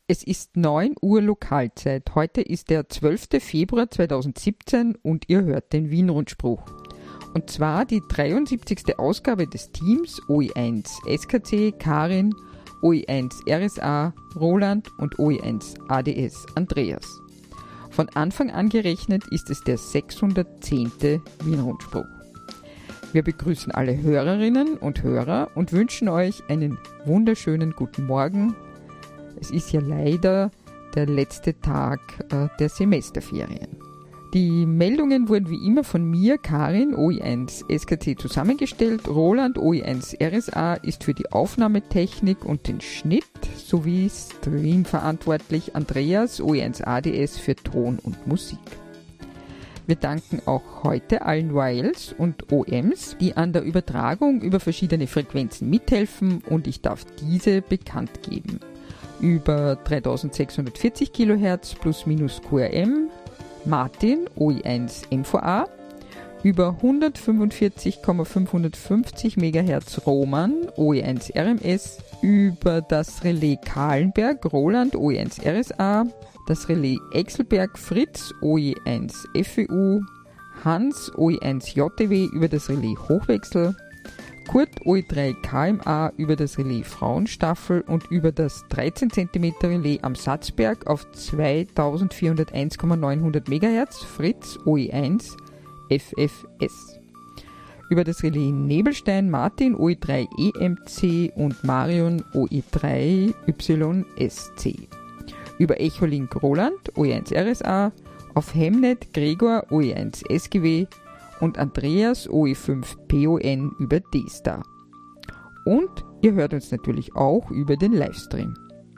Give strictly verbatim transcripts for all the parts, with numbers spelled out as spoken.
Es ist neun Uhr Lokalzeit. Heute ist der zwölfter Februar zweitausendsiebzehn und ihr hört den Wien-Rundspruch. Und zwar die dreiundsiebzigste Ausgabe des Teams O E eins S K C Karin, O E eins R S A Roland und O E eins A D S Andreas. Von Anfang an gerechnet ist es der sechshundertzehnte Wien-Rundspruch. Wir begrüßen alle Hörerinnen und Hörer und wünschen euch einen wunderschönen guten Morgen. Es ist ja leider der letzte Tag äh, der Semesterferien. Die Meldungen wurden wie immer von mir, Karin, O E eins S K C, zusammengestellt. Roland, O E eins R S A, ist für die Aufnahmetechnik und den Schnitt sowie Stream verantwortlich. Andreas, O E eins A D S, für Ton und Musik. Wir danken auch heute allen Y Ls und O Ms, die an der Übertragung über verschiedene Frequenzen mithelfen, und ich darf diese bekannt geben. Über dreitausendsechshundertvierzig Kilohertz plus minus Q R M, Martin, O E eins M V A, über hundertfünfundvierzig Komma fünfhundertfünfzig Megahertz Roman, O E eins R M S, über das Relais Kahlenberg, Roland, O E eins R S A, das Relais Exelberg Fritz, O E eins F E U, Hans, O E eins J T W über das Relais Hochwechsel, Kurt, O E drei K M A über das Relais Frauenstaffel und über das dreizehn Zentimeter Relais am Satzberg auf zweitausendvierhunderteins Komma neunhundert Megahertz, Fritz, O E eins F F S. Über das Relais Nebelstein Martin, O E drei E M C und Marion, O E drei Y S C. Über Echolink Roland, O E eins R S A, auf Hemnet Gregor, O E eins S G W und Andreas, O E fünf P O N über D-Star. Und ihr hört uns natürlich auch über den Livestream.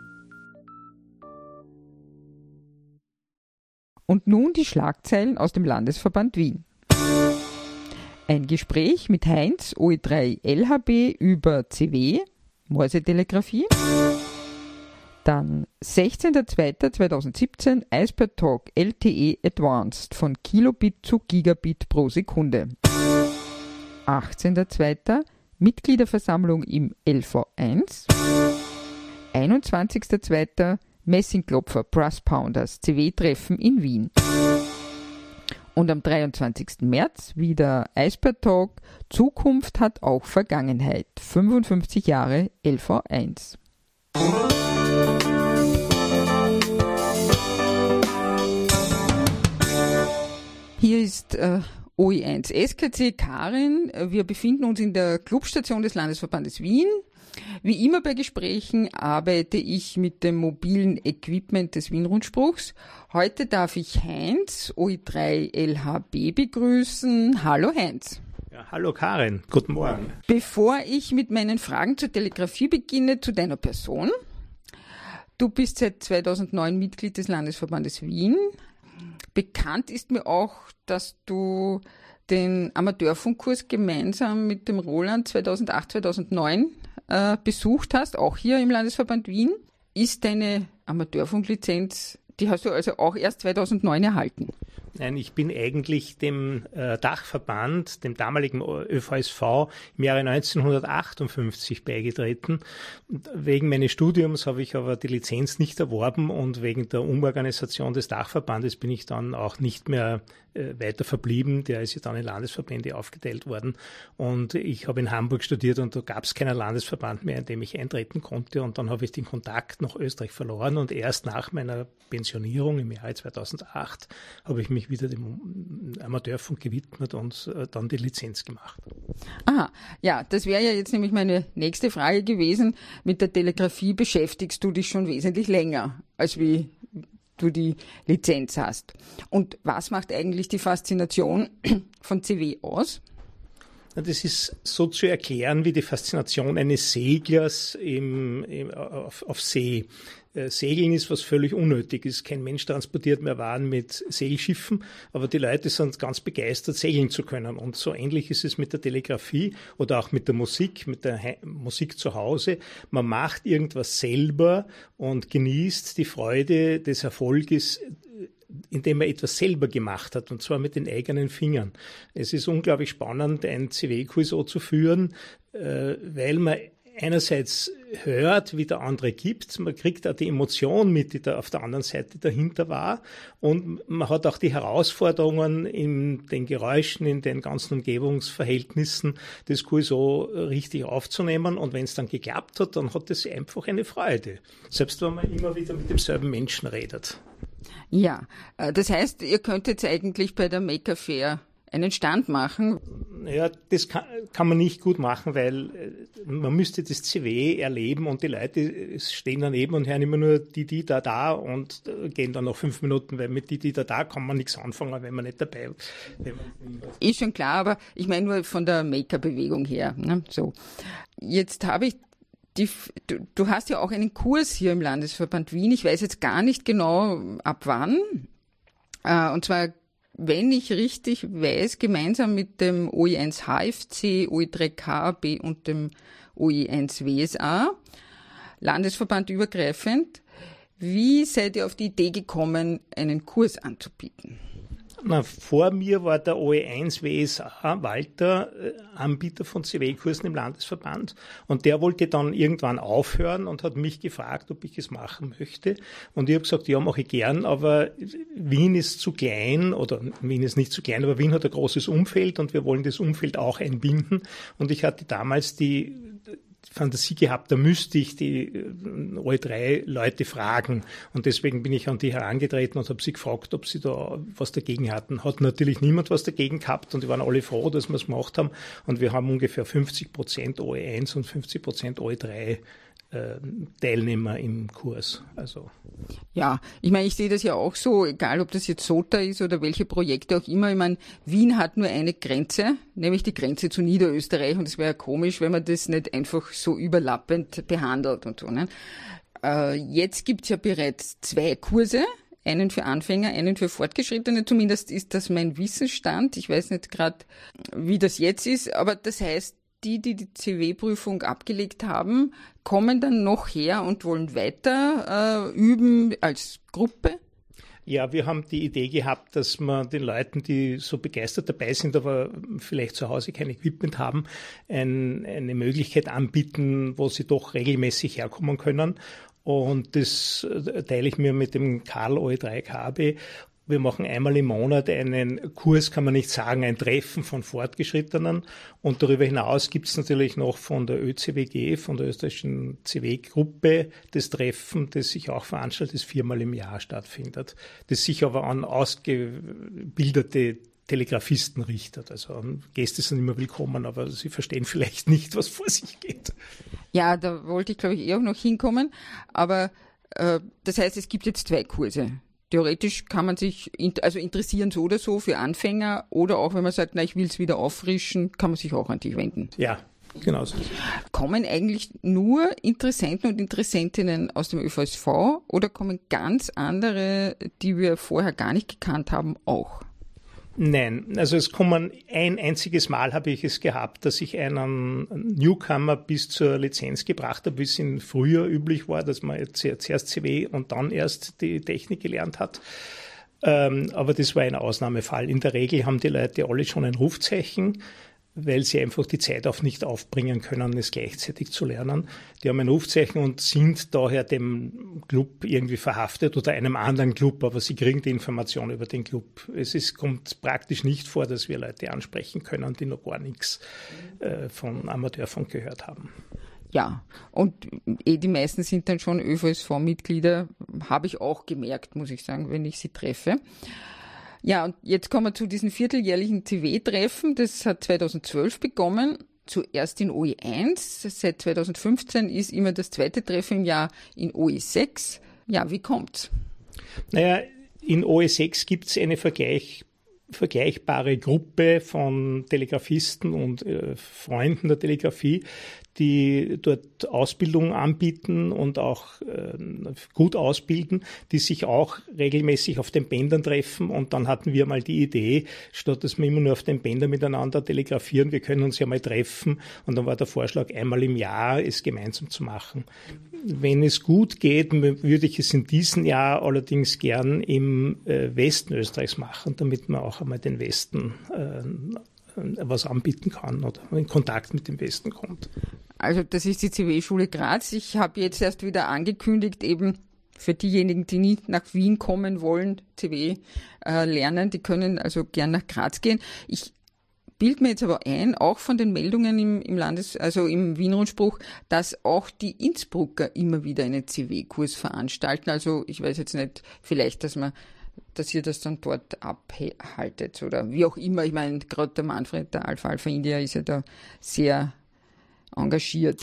Und nun die Schlagzeilen aus dem Landesverband Wien. Ein Gespräch mit Heinz, O E drei L H B über C W, Morsetelegrafie. Dann sechzehnter zweiter zweitausendsiebzehn iceberg Talk L T E Advanced von Kilobit zu Gigabit pro Sekunde. achtzehnter zweiter Mitgliederversammlung im L V eins. einundzwanzigster zweiter Messingklopfer Brass Pounders C W-Treffen in Wien. Und am dreiundzwanzigsten März wieder iceberg Talk Zukunft hat auch Vergangenheit. fünfundfünfzig Jahre L V eins. Hier ist äh, O E eins S K C Karin. Wir befinden uns in der Clubstation des Landesverbandes Wien. Wie immer bei Gesprächen arbeite ich mit dem mobilen Equipment des Wien-Rundspruchs. Heute darf ich Heinz, O E drei L H B, begrüßen. Hallo Heinz. Ja, hallo Karin, guten Morgen. Bevor ich mit meinen Fragen zur Telegrafie beginne, zu deiner Person. Du bist seit zweitausendneun Mitglied des Landesverbandes Wien. Bekannt ist mir auch, dass du den Amateurfunkkurs gemeinsam mit dem Roland zweitausendacht zweitausendneun äh, besucht hast, auch hier im Landesverband Wien. Ist deine Amateurfunklizenz, die hast du also auch erst zweitausendneun erhalten? Nein, ich bin eigentlich dem äh, Dachverband, dem damaligen Ö V S V, im Jahre neunzehnhundertachtundfünfzig beigetreten. Und wegen meines Studiums habe ich aber die Lizenz nicht erworben, und wegen der Umorganisation des Dachverbandes bin ich dann auch nicht mehr äh, weiter verblieben. Der ist ja dann in Landesverbände aufgeteilt worden, und ich habe in Hamburg studiert, und da gab es keinen Landesverband mehr, in dem ich eintreten konnte, und dann habe ich den Kontakt nach Österreich verloren, und erst nach meiner Pensionierung im Jahre zweitausendacht habe ich mich wieder dem Amateurfunk gewidmet und äh, dann die Lizenz gemacht. Aha, ja, das wäre ja jetzt nämlich meine nächste Frage gewesen. Mit der Telegrafie beschäftigst du dich schon wesentlich länger, als wie du die Lizenz hast. Und was macht eigentlich die Faszination von C W aus? Das ist so zu erklären wie die Faszination eines Seglers im, im, auf, auf See. Segeln ist was völlig Unnötiges. Kein Mensch transportiert mehr Waren mit Segelschiffen, aber die Leute sind ganz begeistert, segeln zu können. Und so ähnlich ist es mit der Telegrafie oder auch mit der Musik, mit der He- Musik zu Hause. Man macht irgendwas selber und genießt die Freude des Erfolges, indem er etwas selber gemacht hat, und zwar mit den eigenen Fingern. Es ist unglaublich spannend, ein C W-Quiz zu führen, weil man einerseits hört, wie der andere gibt, man kriegt auch die Emotion mit, die da auf der anderen Seite dahinter war, und man hat auch die Herausforderungen in den Geräuschen, in den ganzen Umgebungsverhältnissen, das Q S O richtig aufzunehmen, und wenn es dann geklappt hat, dann hat es einfach eine Freude, selbst wenn man immer wieder mit demselben Menschen redet. Ja, das heißt, ihr könntet eigentlich bei der Maker Faire einen Stand machen? Ja, das kann, kann man nicht gut machen, weil man müsste das C W erleben und die Leute stehen daneben und hören immer nur die, die, da, da und gehen dann noch fünf Minuten, weil mit die, die, da, da kann man nichts anfangen, wenn man nicht dabei ist. Ist schon klar, aber ich meine nur von der Maker-Bewegung her. Ne? So. Jetzt habe ich Die, du, du hast ja auch einen Kurs hier im Landesverband Wien. Ich weiß jetzt gar nicht genau, ab wann. Äh, und zwar, wenn ich richtig weiß, gemeinsam mit dem O I eins H F C, O I drei K A B und dem O I eins W S A, landesverbandübergreifend. Wie seid ihr auf die Idee gekommen, einen Kurs anzubieten? Na, vor mir war der O E eins W S A, Walter, Anbieter von C W-Kursen im Landesverband. Und der wollte dann irgendwann aufhören und hat mich gefragt, ob ich es machen möchte. Und ich habe gesagt, ja, mache ich gern, aber Wien ist zu klein, oder Wien ist nicht zu klein, aber Wien hat ein großes Umfeld und wir wollen das Umfeld auch einbinden. Und ich hatte damals die Fantasie gehabt, da müsste ich die alle drei Leute fragen. Und deswegen bin ich an die herangetreten und habe sie gefragt, ob sie da was dagegen hatten. Hat natürlich niemand was dagegen gehabt und die waren alle froh, dass wir es gemacht haben. Und wir haben ungefähr fünfzig Prozent O E eins und fünfzig Prozent O E drei äh, Teilnehmer im Kurs. Also. Ja, ich meine, ich sehe das ja auch so, egal ob das jetzt S O T A ist oder welche Projekte auch immer. Ich meine, Wien hat nur eine Grenze, nämlich die Grenze zu Niederösterreich, und es wäre ja komisch, wenn man das nicht einfach so überlappend behandelt und so. Ne? Äh, jetzt gibt's ja bereits zwei Kurse, einen für Anfänger, einen für Fortgeschrittene. Zumindest ist das mein Wissensstand. Ich weiß nicht gerade, wie das jetzt ist, aber das heißt, die, die die C W-Prüfung abgelegt haben, kommen dann noch her und wollen weiter äh, üben als Gruppe? Ja, wir haben die Idee gehabt, dass man den Leuten, die so begeistert dabei sind, aber vielleicht zu Hause kein Equipment haben, ein, eine Möglichkeit anbieten, wo sie doch regelmäßig herkommen können. Und das teile ich mir mit dem Karl O E drei K A B. Wir machen einmal im Monat einen Kurs, kann man nicht sagen, ein Treffen von Fortgeschrittenen. Und darüber hinaus gibt es natürlich noch von der Ö C W G, von der österreichischen C W-Gruppe, das Treffen, das sich auch veranstaltet, das viermal im Jahr stattfindet. Das sich aber an ausgebildete Telegrafisten richtet. Also Gäste sind immer willkommen, aber sie verstehen vielleicht nicht, was vor sich geht. Ja, da wollte ich, glaube ich, eh auch noch hinkommen. Aber äh, das heißt, es gibt jetzt zwei Kurse. Theoretisch kann man sich also interessieren so oder so für Anfänger, oder auch wenn man sagt, na, ich will es wieder auffrischen, kann man sich auch an dich wenden. Ja, genau so. Kommen eigentlich nur Interessenten und Interessentinnen aus dem Ö V S V oder kommen ganz andere, die wir vorher gar nicht gekannt haben, auch? Nein, also es kommen, ein einziges Mal habe ich es gehabt, dass ich einen Newcomer bis zur Lizenz gebracht habe, wie es in früher üblich war, dass man zuerst C W und dann erst die Technik gelernt hat. Ähm, aber das war ein Ausnahmefall. In der Regel haben die Leute alle schon ein Rufzeichen, weil sie einfach die Zeit auch nicht aufbringen können, es gleichzeitig zu lernen. Die haben ein Rufzeichen und sind daher dem Club irgendwie verhaftet oder einem anderen Club, aber sie kriegen die Information über den Club. Es ist, kommt praktisch nicht vor, dass wir Leute ansprechen können, die noch gar nichts äh, von Amateurfunk gehört haben. Ja, und eh die meisten sind dann schon Ö V S V-Mitglieder, habe ich auch gemerkt, muss ich sagen, wenn ich sie treffe. Ja, und jetzt kommen wir zu diesen vierteljährlichen C W-Treffen. Das hat zweitausendzwölf begonnen, zuerst in O E eins. Seit zweitausendfünfzehn ist immer das zweite Treffen im Jahr in O E sechs. Ja, wie kommt's? Naja, in O E sechs gibt es eine Vergleich, vergleichbare Gruppe von Telegrafisten und äh, Freunden der Telegrafie, die dort Ausbildung anbieten und auch äh, gut ausbilden, die sich auch regelmäßig auf den Bändern treffen. Und dann hatten wir mal die Idee, statt dass wir immer nur auf den Bändern miteinander telegrafieren, wir können uns ja mal treffen. Und dann war der Vorschlag, einmal im Jahr es gemeinsam zu machen. Wenn es gut geht, würde ich es in diesem Jahr allerdings gern im äh, Westen Österreichs machen, damit man auch einmal den Westen äh, was anbieten kann oder in Kontakt mit dem Westen kommt. Also das ist die C W-Schule Graz. Ich habe jetzt erst wieder angekündigt, eben für diejenigen, die nicht nach Wien kommen wollen, C W äh, lernen, die können also gern nach Graz gehen. Ich bilde mir jetzt aber ein, auch von den Meldungen im, im Landes-, also im Wien-Rundspruch, dass auch die Innsbrucker immer wieder einen C W-Kurs veranstalten. Also ich weiß jetzt nicht, vielleicht, dass man, dass ihr das dann dort abhaltet oder wie auch immer. Ich meine, gerade der Manfred, der Alpha Alpha India, ist ja da sehr engagiert.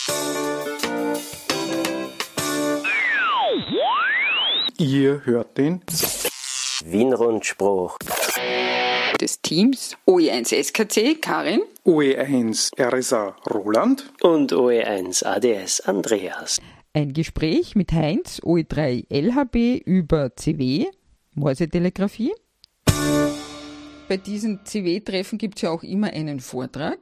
Ihr hört den Wien-Rundspruch Des Teams O E eins S K C, Karin. O E eins R S A Roland und O E eins A D S Andreas. Ein Gespräch mit Heinz, O E drei L H B über C W, Morsetelegrafie. Bei diesen C W-Treffen gibt es ja auch immer einen Vortrag.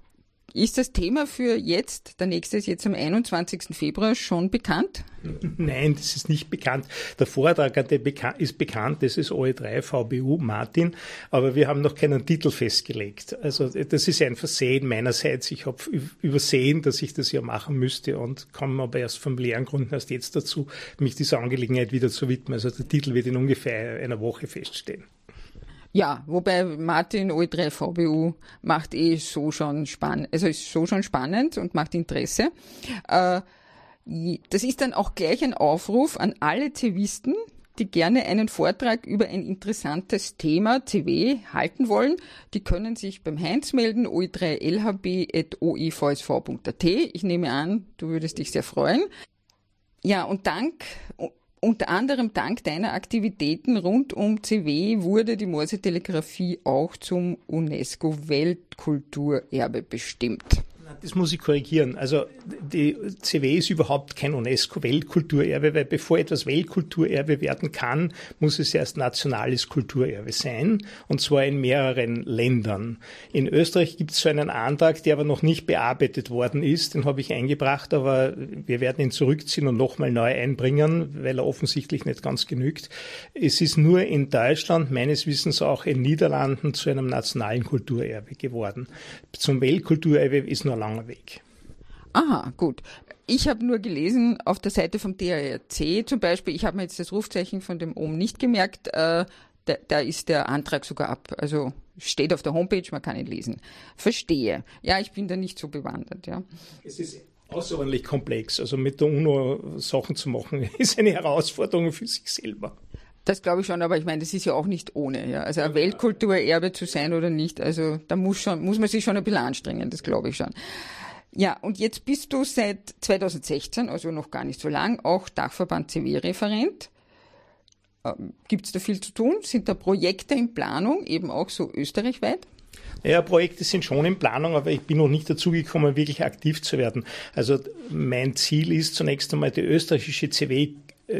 Ist das Thema für jetzt, der nächste ist jetzt am einundzwanzigsten Februar, schon bekannt? Nein, das ist nicht bekannt. Der Vortrag ist bekannt, das ist O E drei V B U Martin, aber wir haben noch keinen Titel festgelegt. Also das ist ein Versehen meinerseits. Ich habe übersehen, dass ich das ja machen müsste und komme aber erst von leeren Gründen erst jetzt dazu, mich dieser Angelegenheit wieder zu widmen. Also der Titel wird in ungefähr einer Woche feststehen. Ja, wobei Martin O E drei V B U macht eh so schon spannend, also ist so schon spannend und macht Interesse. Äh, das ist dann auch gleich ein Aufruf an alle Cevisten, die gerne einen Vortrag über ein interessantes Thema C W halten wollen. Die können sich beim Heinz melden, o e drei l h b at o e v s v punkt a t. Ich nehme an, du würdest dich sehr freuen. Ja, und dank... Unter anderem dank deiner Aktivitäten rund um C W wurde die Morsetelegrafie auch zum UNESCO-Weltkulturerbe bestimmt. Das muss ich korrigieren. Also die C W ist überhaupt kein UNESCO-Weltkulturerbe, weil bevor etwas Weltkulturerbe werden kann, muss es erst nationales Kulturerbe sein, und zwar in mehreren Ländern. In Österreich gibt es so einen Antrag, der aber noch nicht bearbeitet worden ist. Den habe ich eingebracht, aber wir werden ihn zurückziehen und nochmal neu einbringen, weil er offensichtlich nicht ganz genügt. Es ist nur in Deutschland, meines Wissens auch in Niederlanden, zu einem nationalen Kulturerbe geworden. Zum Weltkulturerbe ist nur langer Weg. Aha, gut. Ich habe nur gelesen, auf der Seite vom D A R C zum Beispiel, ich habe mir jetzt das Rufzeichen von dem Ohm nicht gemerkt, äh, da, da ist der Antrag sogar ab, also steht auf der Homepage, man kann ihn lesen. Verstehe. Ja, ich bin da nicht so bewandert, ja. Es ist außerordentlich komplex, also mit der UNO Sachen zu machen, ist eine Herausforderung für sich selber. Das glaube ich schon, aber ich meine, das ist ja auch nicht ohne, ja. Also ein Weltkulturerbe zu sein oder nicht, also da muss schon, muss man sich schon ein bisschen anstrengen, das glaube ich schon. Ja, und jetzt bist du seit zweitausendsechzehn, also noch gar nicht so lang, auch Dachverband C W-Referent. Ähm, Gibt es da viel zu tun? Sind da Projekte in Planung, eben auch so österreichweit? Ja, Projekte sind schon in Planung, aber ich bin noch nicht dazu gekommen, wirklich aktiv zu werden. Also mein Ziel ist zunächst einmal die österreichische C W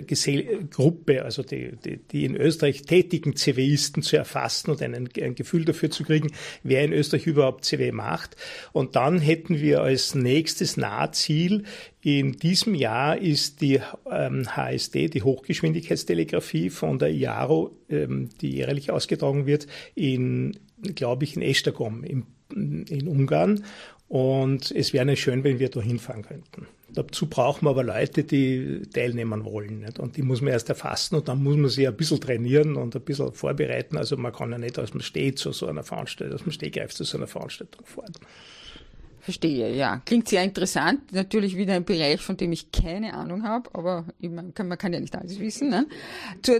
Gruppe, also die, die, die in Österreich tätigen CWisten zu erfassen und einen, ein Gefühl dafür zu kriegen, wer in Österreich überhaupt C W macht. Und dann hätten wir als nächstes Nahziel, in diesem Jahr ist die ähm, H S D, die Hochgeschwindigkeitstelegrafie von der I A R O, ähm, die jährlich ausgetragen wird, in, glaube ich, in Esztergom in, in Ungarn. Und es wäre nicht schön, wenn wir da hinfahren könnten. Dazu brauchen wir aber Leute, die teilnehmen wollen. Nicht? Und die muss man erst erfassen und dann muss man sich ein bisschen trainieren und ein bisschen vorbereiten. Also man kann ja nicht aus dem Steh zu so einer Veranstaltung, aus dem Stegreif zu so einer Veranstaltung fahren. Verstehe, ja. Klingt sehr interessant. Natürlich wieder ein Bereich, von dem ich keine Ahnung habe, aber man kann, man kann ja nicht alles wissen. Ne? Zur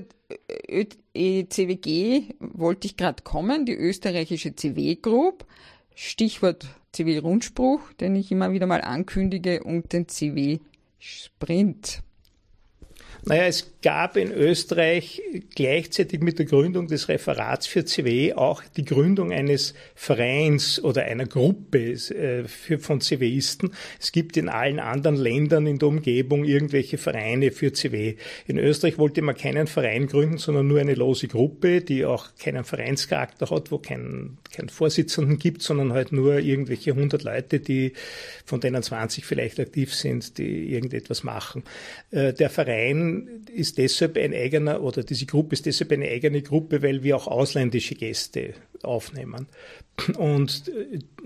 E C W G wollte ich gerade kommen, die österreichische C W-Group. Stichwort C W-Rundspruch, den ich immer wieder mal ankündige, und den C W-Sprint. Naja, es gab in Österreich gleichzeitig mit der Gründung des Referats für C W auch die Gründung eines Vereins oder einer Gruppe äh, für, von CWisten. Es gibt in allen anderen Ländern in der Umgebung irgendwelche Vereine für C W. In Österreich wollte man keinen Verein gründen, sondern nur eine lose Gruppe, die auch keinen Vereinscharakter hat, wo keinen keinen Vorsitzenden gibt, sondern halt nur irgendwelche hundert Leute, die von denen zwanzig vielleicht aktiv sind, die irgendetwas machen. Äh, der Verein ist deshalb ein eigener, oder diese Gruppe ist deshalb eine eigene Gruppe, weil wir auch ausländische Gäste aufnehmen. Und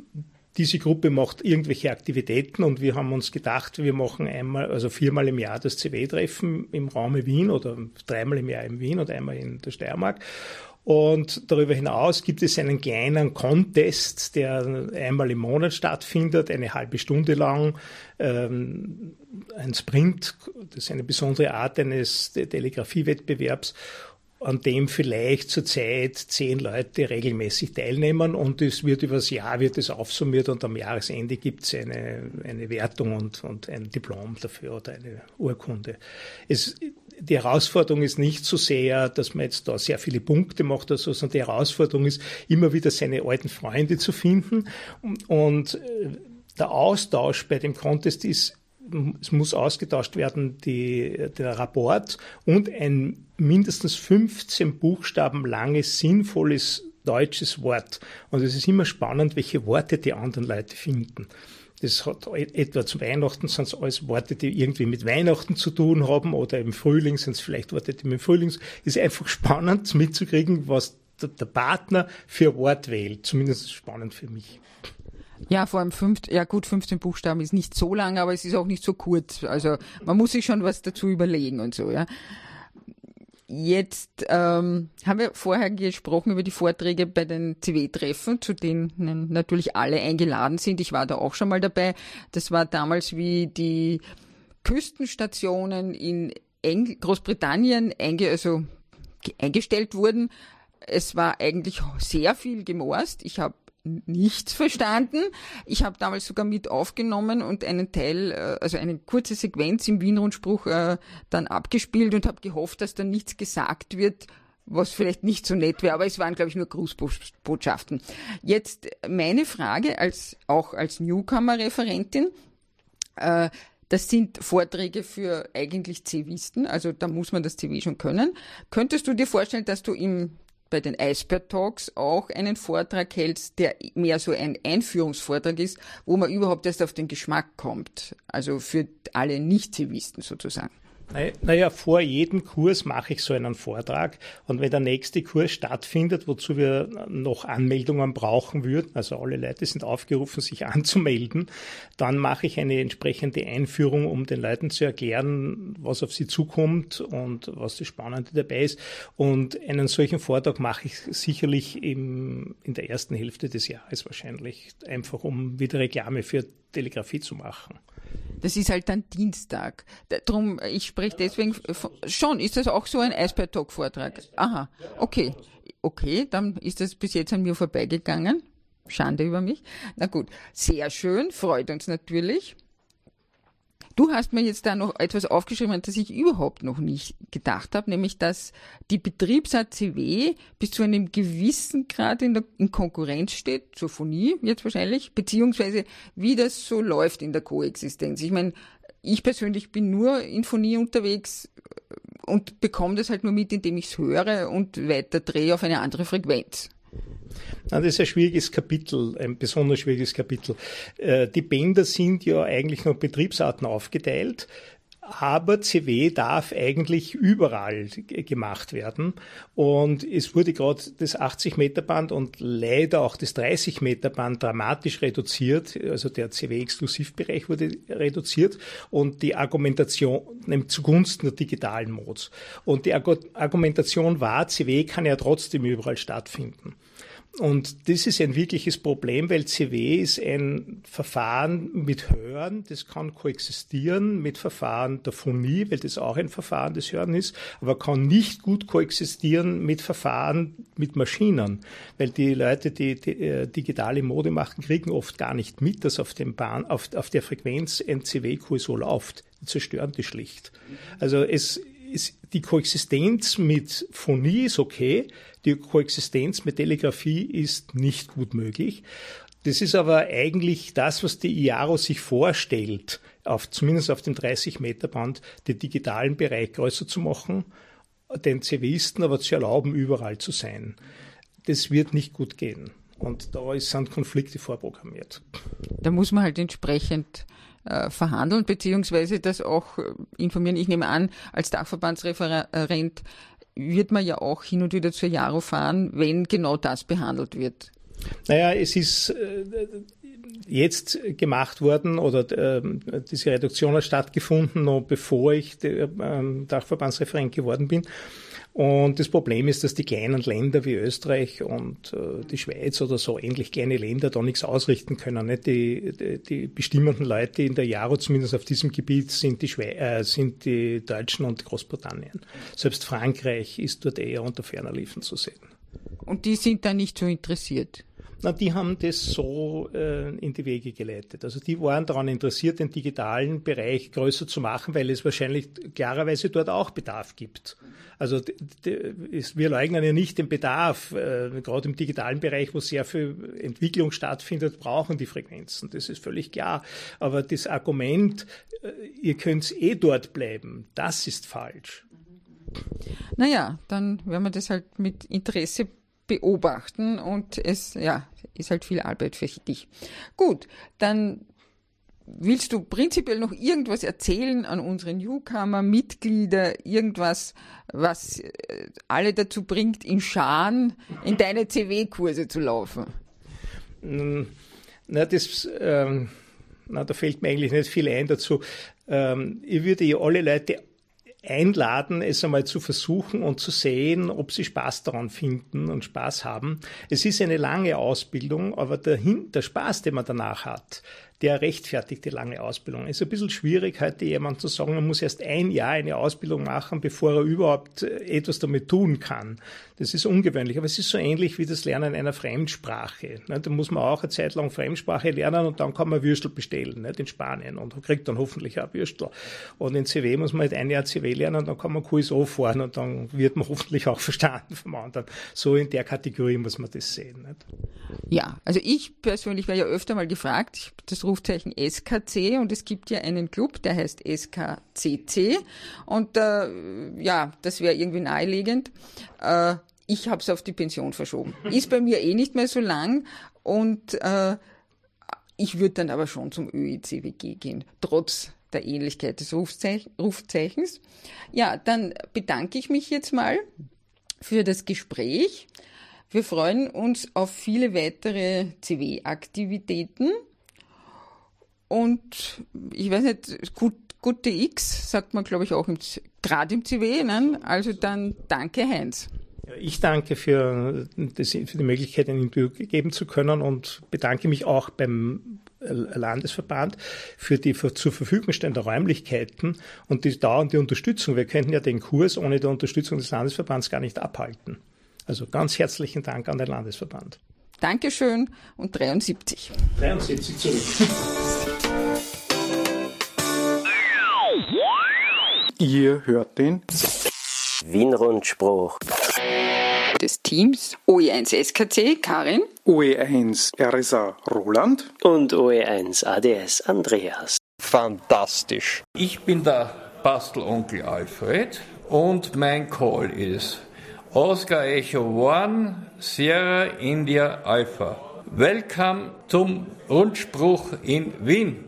diese Gruppe macht irgendwelche Aktivitäten und wir haben uns gedacht, wir machen einmal, also viermal im Jahr das C W-Treffen im Raume Wien oder dreimal im Jahr in Wien oder einmal in der Steiermark. Und darüber hinaus gibt es einen kleinen Contest, der einmal im Monat stattfindet, eine halbe Stunde lang, ähm, ein Sprint, das ist eine besondere Art eines Telegrafie-Wettbewerbs, an dem vielleicht zurzeit zehn Leute regelmäßig teilnehmen und es wird übers Jahr wird es aufsummiert und am Jahresende gibt es eine, eine Wertung und, und ein Diplom dafür oder eine Urkunde. Es, die Herausforderung ist nicht so sehr, dass man jetzt da sehr viele Punkte macht oder so, sondern die Herausforderung ist, immer wieder seine alten Freunde zu finden und der Austausch bei dem Contest ist, es muss ausgetauscht werden, die, der Rapport und ein mindestens fünfzehn Buchstaben langes, sinnvolles deutsches Wort. Und es ist immer spannend, welche Worte die anderen Leute finden. Das hat etwa zu Weihnachten sind es alles Worte, die irgendwie mit Weihnachten zu tun haben oder im Frühling sind es vielleicht Worte, die mit dem Frühling. Es ist einfach spannend mitzukriegen, was der, der Partner für Wort wählt. Zumindest spannend für mich. Ja, vor allem fünf, ja gut, fünfzehn Buchstaben ist nicht so lang, aber es ist auch nicht so kurz. Also man muss sich schon was dazu überlegen und so, ja. Jetzt ähm, haben wir vorher gesprochen über die Vorträge bei den C W-Treffen, zu denen natürlich alle eingeladen sind. Ich war da auch schon mal dabei. Das war damals, wie die Küstenstationen in Engl- Großbritannien einge- also eingestellt wurden. Es war eigentlich sehr viel gemorst. Ich habe nichts verstanden. Ich habe damals sogar mit aufgenommen und einen Teil, also eine kurze Sequenz im Wien-Rundspruch äh, dann abgespielt und habe gehofft, dass dann nichts gesagt wird, was vielleicht nicht so nett wäre. Aber es waren, glaube ich, nur Grußbotschaften. Jetzt meine Frage, als auch als Newcomer-Referentin, äh, das sind Vorträge für eigentlich Zivisten, also da muss man das C W schon können. Könntest du dir vorstellen, dass du im bei den Eisbär Talks auch einen Vortrag hältst, der mehr so ein Einführungsvortrag ist, wo man überhaupt erst auf den Geschmack kommt. Also für alle Nicht-Zivisten sozusagen. Naja, vor jedem Kurs mache ich so einen Vortrag und wenn der nächste Kurs stattfindet, wozu wir noch Anmeldungen brauchen würden, also alle Leute sind aufgerufen, sich anzumelden, dann mache ich eine entsprechende Einführung, um den Leuten zu erklären, was auf sie zukommt und was das Spannende dabei ist. Und einen solchen Vortrag mache ich sicherlich im, in der ersten Hälfte des Jahres wahrscheinlich, einfach um wieder Reklame für Telegrafie zu machen. Das ist halt dann Dienstag. Drum, ich spreche deswegen schon. Ist das auch so ein Eisbär-Talk-Vortrag? Aha, okay. Okay, dann ist das bis jetzt an mir vorbeigegangen. Schande über mich. Na gut, sehr schön, freut uns natürlich. Du hast mir jetzt da noch etwas aufgeschrieben, das ich überhaupt noch nicht gedacht habe, nämlich, dass die Betriebsart C W bis zu einem gewissen Grad in der in Konkurrenz steht, zur Phonie jetzt wahrscheinlich, beziehungsweise wie das so läuft in der Koexistenz. Ich meine, ich persönlich bin nur in Phonie unterwegs und bekomme das halt nur mit, indem ich es höre und weiter drehe auf eine andere Frequenz. Das ist ein schwieriges Kapitel, ein besonders schwieriges Kapitel. Die Bänder sind ja eigentlich noch Betriebsarten aufgeteilt, aber C W darf eigentlich überall gemacht werden. Und es wurde gerade das achtzig Meter Band und leider auch das dreißig Meter Band dramatisch reduziert. Also der C W-Exklusivbereich wurde reduziert und die Argumentation nämlich zugunsten der digitalen Modes. Und die Argumentation war, C W kann ja trotzdem überall stattfinden. Und das ist ein wirkliches Problem, weil C W ist ein Verfahren mit Hören, das kann koexistieren mit Verfahren der Phonie, weil das auch ein Verfahren des Hören ist, aber kann nicht gut koexistieren mit Verfahren mit Maschinen, weil die Leute, die, die äh, digitale Mode machen, kriegen oft gar nicht mit, dass auf dem Bahn, auf, auf der Frequenz ein C W-Kurs so läuft. Die zerstören die schlicht. Also es ist, die Koexistenz mit Phonie ist okay, die Koexistenz mit Telegrafie ist nicht gut möglich. Das ist aber eigentlich das, was die I A R O sich vorstellt, auf, zumindest auf dem dreißig Meter Band, den digitalen Bereich größer zu machen, den CWisten aber zu erlauben, überall zu sein. Das wird nicht gut gehen. Und da sind Konflikte vorprogrammiert. Da muss man halt entsprechend äh, verhandeln, beziehungsweise das auch äh, informieren. Ich nehme an, als Dachverbandsreferent wird man ja auch hin und wieder zur I A R O fahren, wenn genau das behandelt wird. Naja, es ist, jetzt gemacht worden oder äh, diese Reduktion hat stattgefunden, noch bevor ich der, äh, Dachverbandsreferent geworden bin. Und das Problem ist, dass die kleinen Länder wie Österreich und äh, die Schweiz oder so ähnlich kleine Länder da nichts ausrichten können. Nicht? Die, die, die bestimmenden Leute in der Jaro, zumindest auf diesem Gebiet, sind die, Schwe- äh, sind die Deutschen und Großbritannien. Selbst Frankreich ist dort eher unter ferner Liefen zu sehen. Und die sind da nicht so interessiert? Na, die haben das so äh, in die Wege geleitet. Also die waren daran interessiert, den digitalen Bereich größer zu machen, weil es wahrscheinlich klarerweise dort auch Bedarf gibt. Also d- d- ist, wir leugnen ja nicht den Bedarf. Äh, gerade im digitalen Bereich, wo sehr viel Entwicklung stattfindet, brauchen die Frequenzen. Das ist völlig klar. Aber das Argument, äh, ihr könnt eh dort bleiben, das ist falsch. Naja, dann werden wir das halt mit Interesse beobachten und es, ja, ist halt viel Arbeit für dich. Gut, dann willst du prinzipiell noch irgendwas erzählen an unsere Newcomer-Mitglieder, irgendwas, was alle dazu bringt, in Scharen in deine C W-Kurse zu laufen? Na, das, ähm, na, da fällt mir eigentlich nicht viel ein dazu. Ähm, ich würde ja alle Leute einladen, es einmal zu versuchen und zu sehen, ob sie Spaß daran finden und Spaß haben. Es ist eine lange Ausbildung, aber der, der Spaß, den man danach hat, der rechtfertigt die lange Ausbildung. Es ist ein bisschen schwierig, heute jemand zu sagen, man muss erst ein Jahr eine Ausbildung machen, bevor er überhaupt etwas damit tun kann. Das ist ungewöhnlich, aber es ist so ähnlich wie das Lernen einer Fremdsprache. Da muss man auch eine Zeit lang Fremdsprache lernen und dann kann man Würstel bestellen, nicht, in Spanien, und kriegt dann hoffentlich auch Würstel. Und in C W muss man halt ein Jahr C W lernen, dann kann man Q S O fahren und dann wird man hoffentlich auch verstanden vom anderen. So in der Kategorie muss man das sehen. Nicht? Ja, also ich persönlich werde ja öfter mal gefragt, ich habe das Rufzeichen S K C und es gibt ja einen Club, der heißt S K C C und äh, ja, das wäre irgendwie naheliegend. Äh, ich habe es auf die Pension verschoben. Ist bei mir eh nicht mehr so lang und äh, ich würde dann aber schon zum Ö E C W G gehen, trotz der Ähnlichkeit des Rufzeich- Rufzeichens. Ja, dann bedanke ich mich jetzt mal für das Gespräch. Wir freuen uns auf viele weitere C W-Aktivitäten. Und ich weiß nicht, Q T X sagt man, glaube ich, auch im, gerade im C W. Ne? Also dann danke, Heinz. Ich danke für, das, für die Möglichkeit, ein Interview geben zu können und bedanke mich auch beim Landesverband für die für, zur Verfügung stehenden Räumlichkeiten und die dauernde Unterstützung. Wir könnten ja den Kurs ohne die Unterstützung des Landesverbands gar nicht abhalten. Also ganz herzlichen Dank an den Landesverband. Dankeschön und dreiundsiebzig. dreiundsiebzig zurück. Ihr hört den Wien-Rundspruch des Teams O E eins S K C, Karin, O E eins R S A Roland und O E eins A D S Andreas. Fantastisch. Ich bin der Bastelonkel Alfred und mein Call ist Oscar Echo One, Sierra India Alpha. Welcome zum Rundspruch in Wien.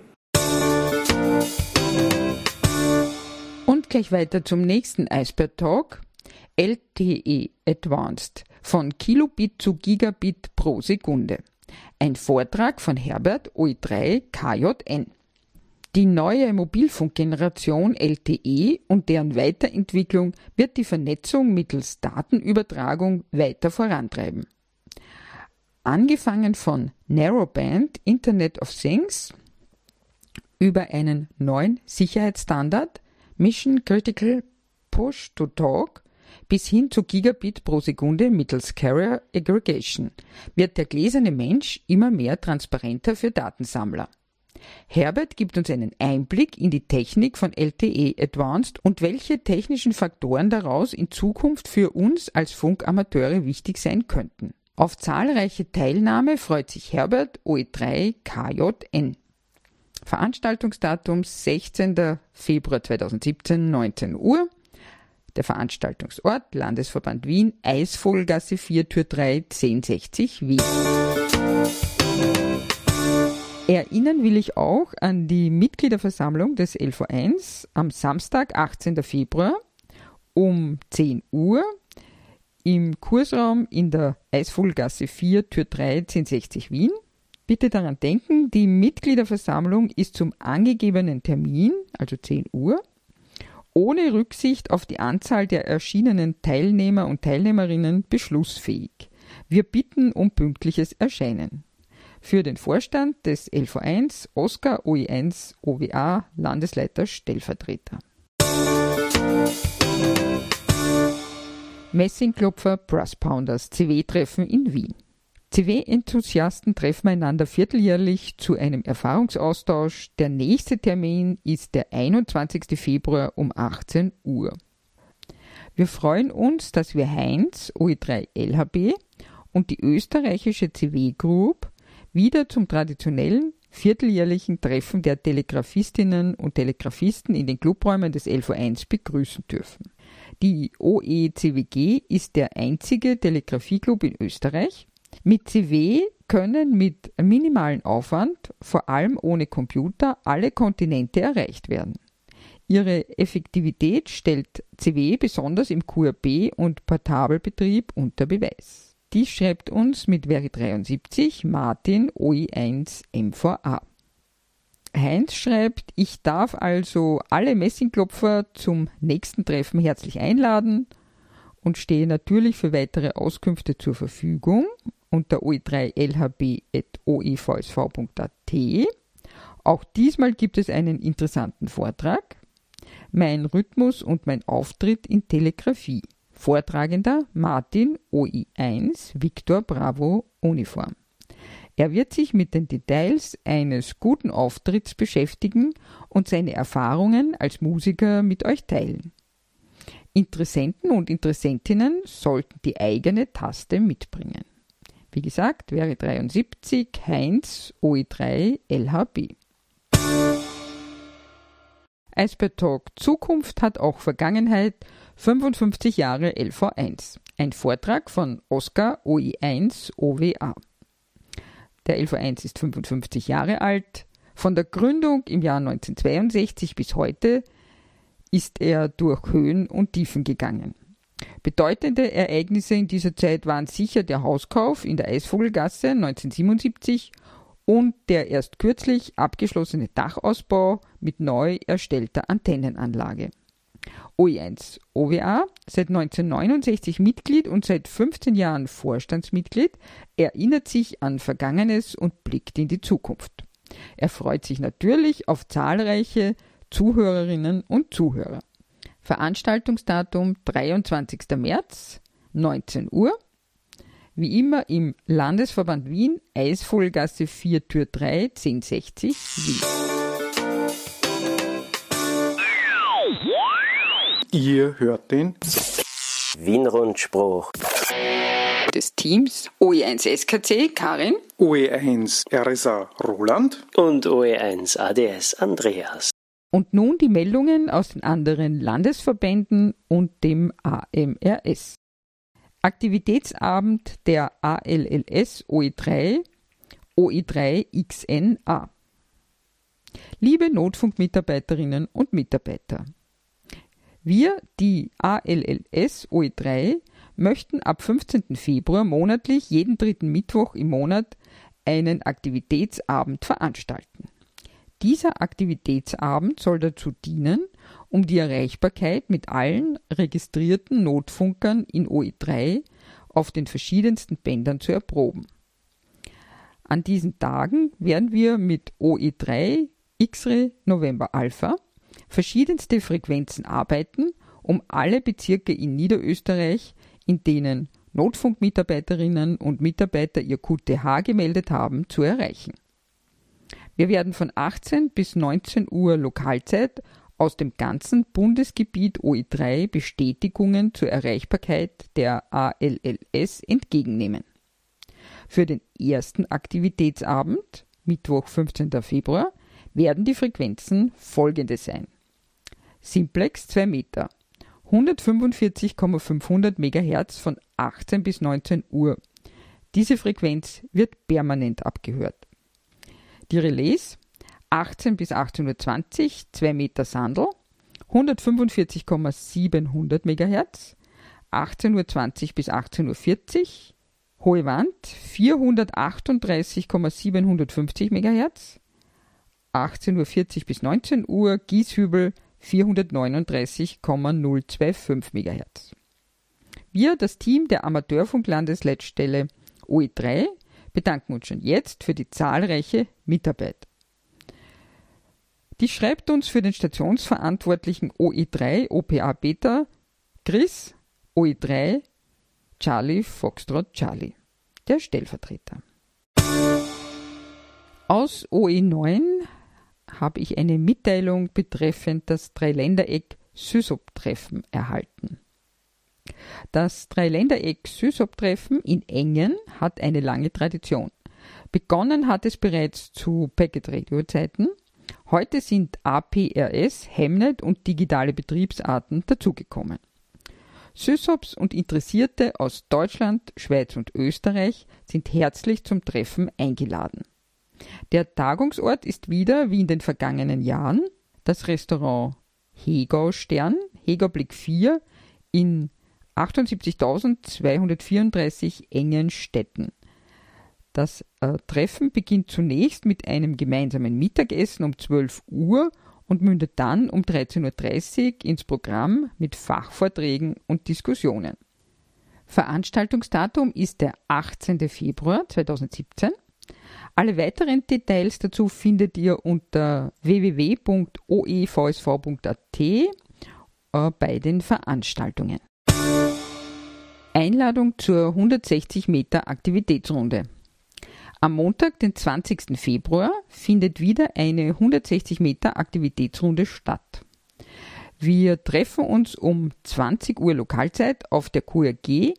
Und gleich weiter zum nächsten Eisbär Talk. L T E Advanced von Kilobit zu Gigabit pro Sekunde. Ein Vortrag von Herbert O E drei K J N. Die neue Mobilfunkgeneration L T E und deren Weiterentwicklung wird die Vernetzung mittels Datenübertragung weiter vorantreiben. Angefangen von Narrowband Internet of Things über einen neuen Sicherheitsstandard Mission Critical Push-to-Talk bis hin zu Gigabit pro Sekunde mittels Carrier Aggregation wird der gläserne Mensch immer mehr transparenter für Datensammler. Herbert gibt uns einen Einblick in die Technik von L T E Advanced und welche technischen Faktoren daraus in Zukunft für uns als Funkamateure wichtig sein könnten. Auf zahlreiche Teilnahme freut sich Herbert O E drei K J N. Veranstaltungsdatum sechzehnter Februar zweitausendsiebzehn, neunzehn Uhr. Der Veranstaltungsort Landesverband Wien, Eisvogelgasse vier, Tür drei, zehn sechzig Wien. Erinnern will ich auch an die Mitgliederversammlung des L V eins am Samstag, achtzehnter Februar um zehn Uhr im Kursraum in der Eisvogelgasse vier, Tür drei, zehn sechzig Wien. Bitte daran denken, die Mitgliederversammlung ist zum angegebenen Termin, also zehn Uhr, ohne Rücksicht auf die Anzahl der erschienenen Teilnehmer und Teilnehmerinnen beschlussfähig. Wir bitten um pünktliches Erscheinen. Für den Vorstand des L V eins Oskar O E eins O W A Landesleiter Stellvertreter. Messingklopfer Brass Pounders C W-Treffen in Wien. C W-Enthusiasten treffen einander vierteljährlich zu einem Erfahrungsaustausch. Der nächste Termin ist der einundzwanzigsten Februar um achtzehn Uhr. Wir freuen uns, dass wir Heinz O E drei L H B und die österreichische C W-Group wieder zum traditionellen vierteljährlichen Treffen der Telegrafistinnen und Telegrafisten in den Clubräumen des L V eins begrüßen dürfen. Die O E C W G ist der einzige Telegrafieclub in Österreich. Mit C W können mit minimalen Aufwand, vor allem ohne Computer, alle Kontinente erreicht werden. Ihre Effektivität stellt C W besonders im Q R B- und Portabelbetrieb unter Beweis. Dies schreibt uns mit Veri dreiundsiebzig Martin O E eins M V A. Heinz schreibt, ich darf also alle Messingklopfer zum nächsten Treffen herzlich einladen und stehe natürlich für weitere Auskünfte zur Verfügung unter o e drei l h b at o e v s v punkt a t. Auch diesmal gibt es einen interessanten Vortrag. Mein Rhythmus und mein Auftritt in Telegrafie. Vortragender Martin O E eins Victor Bravo Uniform. Er wird sich mit den Details eines guten Auftritts beschäftigen und seine Erfahrungen als Musiker mit euch teilen. Interessenten und Interessentinnen sollten die eigene Taste mitbringen. Wie gesagt, Veri dreiundsiebzig Heinz O E drei L H B. Eisbär Talk Zukunft hat auch Vergangenheit, fünfundfünfzig Jahre L V eins. Ein Vortrag von Oskar O E eins O W A. Der L V eins ist fünfundfünfzig Jahre alt. Von der Gründung im Jahr neunzehnhundertzweiundsechzig bis heute ist er durch Höhen und Tiefen gegangen. Bedeutende Ereignisse in dieser Zeit waren sicher der Hauskauf in der Eisvogelgasse neunzehnhundertsiebenundsiebzig und der erst kürzlich abgeschlossene Dachausbau mit neu erstellter Antennenanlage. O E eins O W A, seit neunzehnhundertneunundsechzig Mitglied und seit fünfzehn Jahren Vorstandsmitglied, erinnert sich an Vergangenes und blickt in die Zukunft. Er freut sich natürlich auf zahlreiche Zuhörerinnen und Zuhörer. Veranstaltungsdatum dreiundzwanzigsten März, neunzehn Uhr. Wie immer im Landesverband Wien, Eisvogelgasse vier, Tür drei, zehn sechzig, Wien. Ihr hört den Wien-Rundspruch Des Teams O E eins S K C Karin, O E eins R S A Roland und O E eins A D S Andreas. Und nun die Meldungen aus den anderen Landesverbänden und dem A M R S. Aktivitätsabend der A L L S O E drei, O E drei X N A. Liebe Notfunkmitarbeiterinnen und Mitarbeiter, wir, die A L L S O E drei, möchten ab fünfzehnten Februar monatlich jeden dritten Mittwoch im Monat einen Aktivitätsabend veranstalten. Dieser Aktivitätsabend soll dazu dienen, um die Erreichbarkeit mit allen registrierten Notfunkern in O E drei auf den verschiedensten Bändern zu erproben. An diesen Tagen werden wir mit O E drei X-Ray November Alpha verschiedenste Frequenzen arbeiten, um alle Bezirke in Niederösterreich, in denen Notfunkmitarbeiterinnen und Mitarbeiter ihr Q T H gemeldet haben, zu erreichen. Wir werden von achtzehn bis neunzehn Uhr Lokalzeit aus dem ganzen Bundesgebiet O E drei Bestätigungen zur Erreichbarkeit der A L L S entgegennehmen. Für den ersten Aktivitätsabend, Mittwoch, fünfzehnten Februar, werden die Frequenzen folgende sein. Simplex zwei Meter, hundertfünfundvierzig Komma fünfhundert Megahertz von achtzehn bis neunzehn Uhr. Diese Frequenz wird permanent abgehört. Die Relais achtzehn bis achtzehn Uhr zwanzig, zwei Meter Sandl, hundertfünfundvierzig Komma siebenhundert Megahertz, achtzehn Uhr zwanzig bis achtzehn Uhr vierzig, Hohe Wand vierhundertachtunddreißig Komma siebenhundertfünfzig Megahertz, achtzehn Uhr vierzig bis neunzehn Uhr Gießhübel vierhundertneununddreißig Komma null fünfundzwanzig Megahertz. Wir, das Team der Amateurfunk-Landesleitstelle O E drei, bedanken uns schon jetzt für die zahlreiche Mitarbeit. Die schreibt uns für den Stationsverantwortlichen O E drei O P A Beta Chris O E drei Charlie Foxtrot Charlie, der Stellvertreter. Aus O E neun habe ich eine Mitteilung betreffend das Dreiländereck SYSOP-Treffen erhalten. Das Dreiländereck SYSOP-Treffen in Engen hat eine lange Tradition. Begonnen hat es bereits zu Packet-Radio-Zeiten. Heute sind A P R S, Hemnet und digitale Betriebsarten dazugekommen. SYSOPs und Interessierte aus Deutschland, Schweiz und Österreich sind herzlich zum Treffen eingeladen. Der Tagungsort ist wieder, wie in den vergangenen Jahren, das Restaurant Hegau Stern, Hegau Blick vier in achtundsiebzigtausendzweihundertvierunddreißig Engenstetten. Das äh, Treffen beginnt zunächst mit einem gemeinsamen Mittagessen um zwölf Uhr und mündet dann um dreizehn Uhr dreißig ins Programm mit Fachvorträgen und Diskussionen. Veranstaltungsdatum ist der achtzehnten Februar zweitausendsiebzehn. Alle weiteren Details dazu findet ihr unter w w w punkt o e v s v punkt a t äh, bei den Veranstaltungen. Einladung zur hundertsechzig Meter Aktivitätsrunde. Am Montag, den zwanzigsten Februar, findet wieder eine hundertsechzig Meter Aktivitätsrunde statt. Wir treffen uns um zwanzig Uhr Lokalzeit auf der Q R G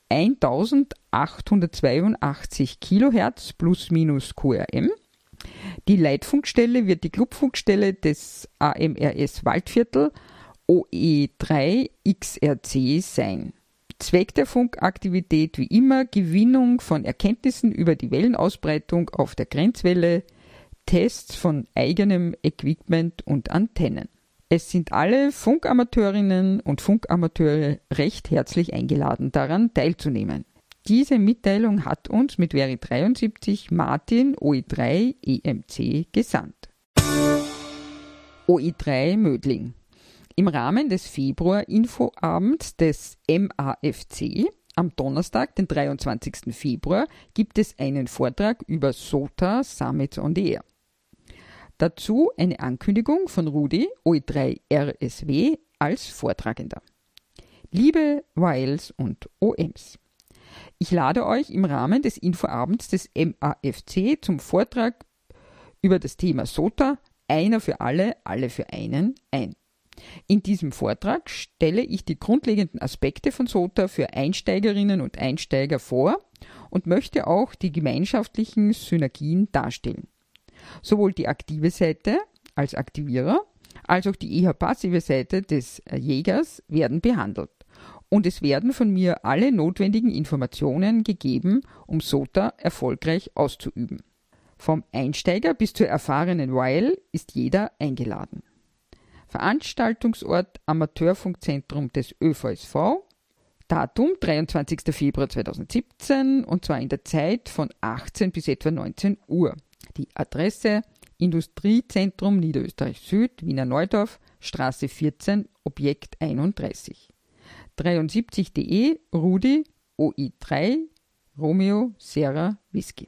eintausendachthundertzweiundachtzig Kilohertz plus minus Q R M. Die Leitfunkstelle wird die Clubfunkstelle des A M R S Waldviertel O E drei X R C sein. Zweck der Funkaktivität wie immer Gewinnung von Erkenntnissen über die Wellenausbreitung auf der Grenzwelle, Tests von eigenem Equipment und Antennen. Es sind alle Funkamateurinnen und Funkamateure recht herzlich eingeladen, daran teilzunehmen. Diese Mitteilung hat uns mit Veri dreiundsiebzig Martin O E drei E M C gesandt. O E drei Mödling. Im Rahmen des Februar-Infoabends des M A F C am Donnerstag, den dreiundzwanzigsten Februar, gibt es einen Vortrag über S O T A Summits on the Air. Dazu eine Ankündigung von Rudi, O E drei R S W, als Vortragender. Liebe Y Ls und O Ms, ich lade euch im Rahmen des Infoabends des M A F C zum Vortrag über das Thema S O T A, einer für alle, alle für einen, ein. In diesem Vortrag stelle ich die grundlegenden Aspekte von S O T A für Einsteigerinnen und Einsteiger vor und möchte auch die gemeinschaftlichen Synergien darstellen. Sowohl die aktive Seite als Aktivierer als auch die eher passive Seite des Jägers werden behandelt. Und es werden von mir alle notwendigen Informationen gegeben, um S O T A erfolgreich auszuüben. Vom Einsteiger bis zur erfahrenen Y L ist jeder eingeladen. Veranstaltungsort Amateurfunkzentrum des Ö V S V. Datum dreiundzwanzigsten Februar zweitausendsiebzehn und zwar in der Zeit von achtzehn bis etwa neunzehn Uhr. Die Adresse Industriezentrum Niederösterreich Süd, Wiener Neudorf, Straße vierzehn, Objekt einunddreißig. dreiundsiebzig punkt de Rudi O E drei Romeo Sierra Whisky.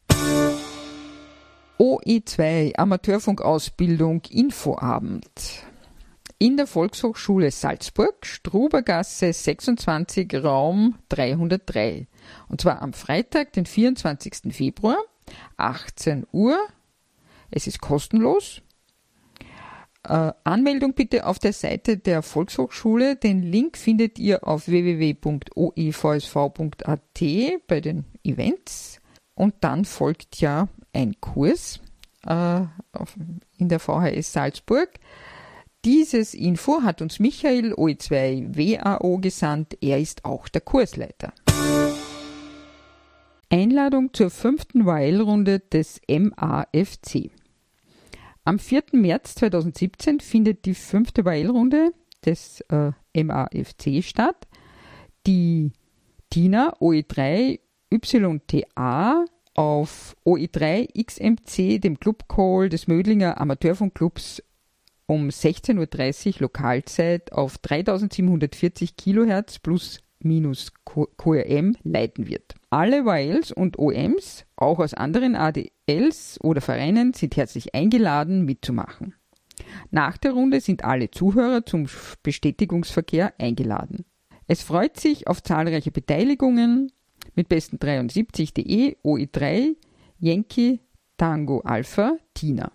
O E zwei Amateurfunkausbildung Infoabend. In der Volkshochschule Salzburg, Strubergasse sechsundzwanzig, Raum dreihundertdrei. Und zwar am Freitag, den vierundzwanzigsten Februar, achtzehn Uhr. Es ist kostenlos. Äh, Anmeldung bitte auf der Seite der Volkshochschule. Den Link findet ihr auf w w w punkt o e v s v punkt a t bei den Events. Und dann folgt ja ein Kurs äh, in der V H S Salzburg. Dieses Info hat uns Michael O E zwei W A O gesandt. Er ist auch der Kursleiter. Einladung zur fünften Y L-Runde des M A F C. Am vierten März zweitausendsiebzehn findet die fünfte Y L-Runde des äh, M A F C statt. Die Tina O E drei Y T A auf O E drei X M C, dem Clubcall des Mödlinger Amateurfunkclubs, um sechzehn Uhr dreißig Lokalzeit auf dreitausendsiebenhundertvierzig Kilohertz plus minus Q R M leiten wird. Alle Y Ls und O Ms, auch aus anderen A D Ls oder Vereinen, sind herzlich eingeladen, mitzumachen. Nach der Runde sind alle Zuhörer zum Bestätigungsverkehr eingeladen. Es freut sich auf zahlreiche Beteiligungen mit besten dreiundsiebzig punkt de, O E drei, Yankee, Tango Alpha, Tina.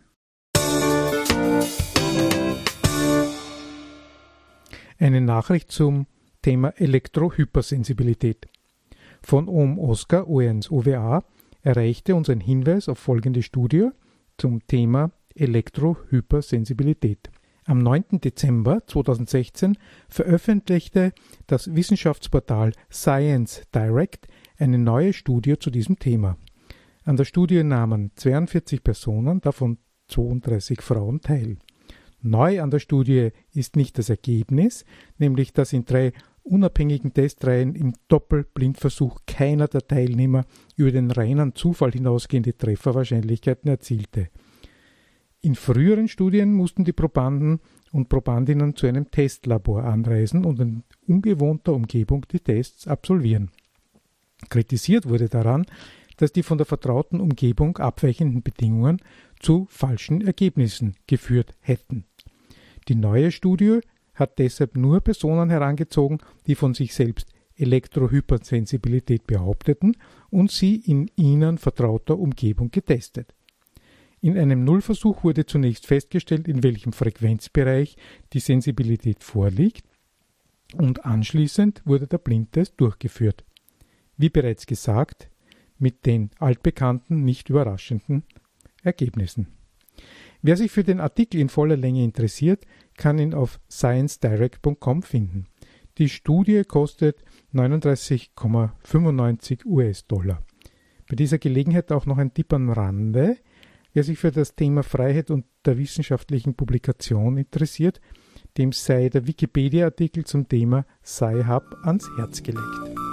Eine Nachricht zum Thema Elektrohypersensibilität. Von O M Oscar O E eins O W A erreichte uns ein Hinweis auf folgende Studie zum Thema Elektrohypersensibilität. Am neunten Dezember zweitausendsechzehn veröffentlichte das Wissenschaftsportal Science Direct eine neue Studie zu diesem Thema. An der Studie nahmen zweiundvierzig Personen, davon zweiunddreißig Frauen, teil. Neu an der Studie ist nicht das Ergebnis, nämlich dass in drei unabhängigen Testreihen im Doppelblindversuch keiner der Teilnehmer über den reinen Zufall hinausgehende Trefferwahrscheinlichkeiten erzielte. In früheren Studien mussten die Probanden und Probandinnen zu einem Testlabor anreisen und in ungewohnter Umgebung die Tests absolvieren. Kritisiert wurde daran, dass die von der vertrauten Umgebung abweichenden Bedingungen zu falschen Ergebnissen geführt hätten. Die neue Studie hat deshalb nur Personen herangezogen, die von sich selbst Elektrohypersensibilität behaupteten und sie in ihnen vertrauter Umgebung getestet. In einem Nullversuch wurde zunächst festgestellt, in welchem Frequenzbereich die Sensibilität vorliegt, und anschließend wurde der Blindtest durchgeführt. Wie bereits gesagt, mit den altbekannten, nicht überraschenden Ergebnissen. Wer sich für den Artikel in voller Länge interessiert, kann ihn auf science direct punkt com finden. Die Studie kostet neununddreißig Komma fünfundneunzig US-Dollar. Bei dieser Gelegenheit auch noch ein Tipp am Rande. Wer sich für das Thema Freiheit und der wissenschaftlichen Publikation interessiert, dem sei der Wikipedia-Artikel zum Thema Sci-Hub ans Herz gelegt.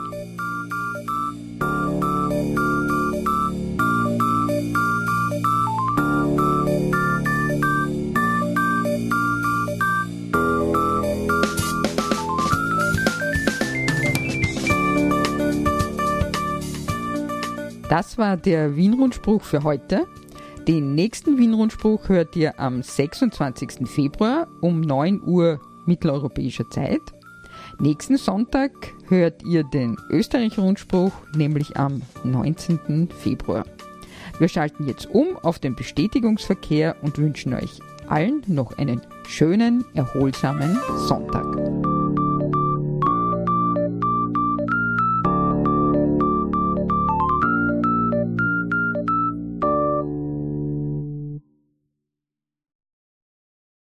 Das war der Wien-Rundspruch für heute. Den nächsten Wien-Rundspruch hört ihr am sechsundzwanzigsten Februar um neun Uhr mitteleuropäischer Zeit. Nächsten Sonntag hört ihr den Österreich-Rundspruch, nämlich am neunzehnten Februar. Wir schalten jetzt um auf den Bestätigungsverkehr und wünschen euch allen noch einen schönen, erholsamen Sonntag.